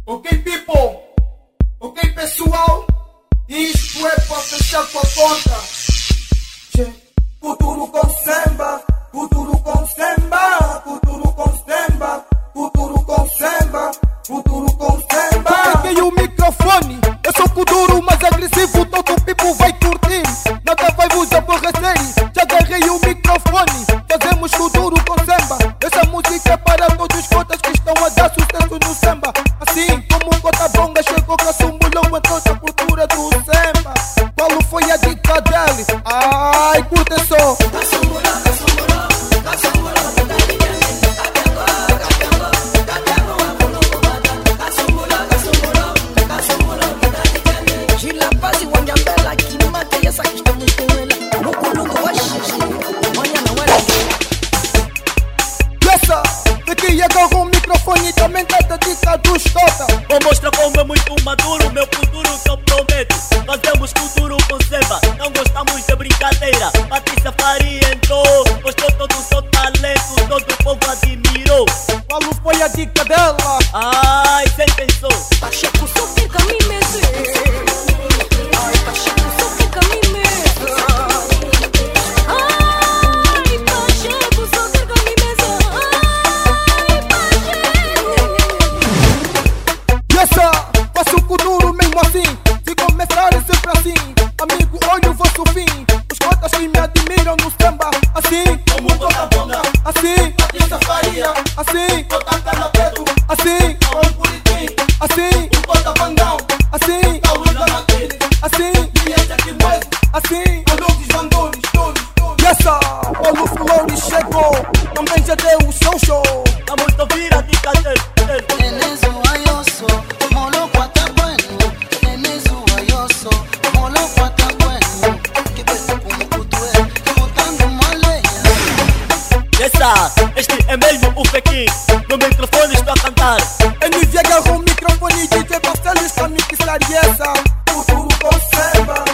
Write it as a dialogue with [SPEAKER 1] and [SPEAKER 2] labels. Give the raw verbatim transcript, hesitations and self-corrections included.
[SPEAKER 1] Ok, people? Ok, pessoal? Isto é para fechar com a conta. Che, futuro com samba, futuro com samba, futuro com samba, futuro com samba, futuro com samba.
[SPEAKER 2] Peguei o microfone, eu sou o duro mais agressivo, todo o people vai curtir, nada vai vos aborrecer. Já agarrei o microfone, fazemos o duro com samba. Essa música é para todos os cotas que estão a dar sucesso no samba. Assim como o Cota Bonga chegou com a sumbulhão em toda a cultura do samba. Qual foi a dica dele? Ai, curtem só. Daqui agarro o microfone e também canta dica dos Cota.
[SPEAKER 3] Vou mostrar como é muito maduro, meu futuro que eu prometo. Fazemos futuro com samba, não gostamos de brincadeira. Patrícia Faria entrou, mostrou todo o seu talento, todo o povo admirou.
[SPEAKER 2] Qual foi a dica dela?
[SPEAKER 3] Ai, sem pensou.
[SPEAKER 4] Pacheco só fica me meter. Ai, Pacheco só fica me meter. Ai, Pacheco só fica me meter. Ai, Pacheco.
[SPEAKER 2] E essa, faço o duro mesmo assim. Se começarem sempre assim, amigo, olha o vosso fim. Os cotas que me admiram no samba. Assim,
[SPEAKER 1] Como o Cota Bonga,
[SPEAKER 2] assim,
[SPEAKER 1] Patrícia Faria,
[SPEAKER 2] assim,
[SPEAKER 1] Cota Canapeto,
[SPEAKER 2] assim,
[SPEAKER 1] Paulo Buritim,
[SPEAKER 2] assim,
[SPEAKER 1] o Cota Vandão,
[SPEAKER 2] assim,
[SPEAKER 1] Paulo Damatini,
[SPEAKER 2] assim,
[SPEAKER 1] e esse aqui mais,
[SPEAKER 2] assim.
[SPEAKER 1] Adolfos Vandones, todos, todos.
[SPEAKER 2] E essa, Paulo Flores chegou, também já deu o seu show.
[SPEAKER 3] Vamos ouvir a dica dele, dele.
[SPEAKER 5] Enezo ayoso, molo kwata bueno. Enezo ayoso, molo kwata bueno. Que peso como kutue, botando maleia.
[SPEAKER 3] Essa, este é mesmo o Pequim. No microfone estou a cantar.
[SPEAKER 2] N V agarrou o microfone e D J Marcelo está a mixar. E essa,
[SPEAKER 1] Futuro com samba,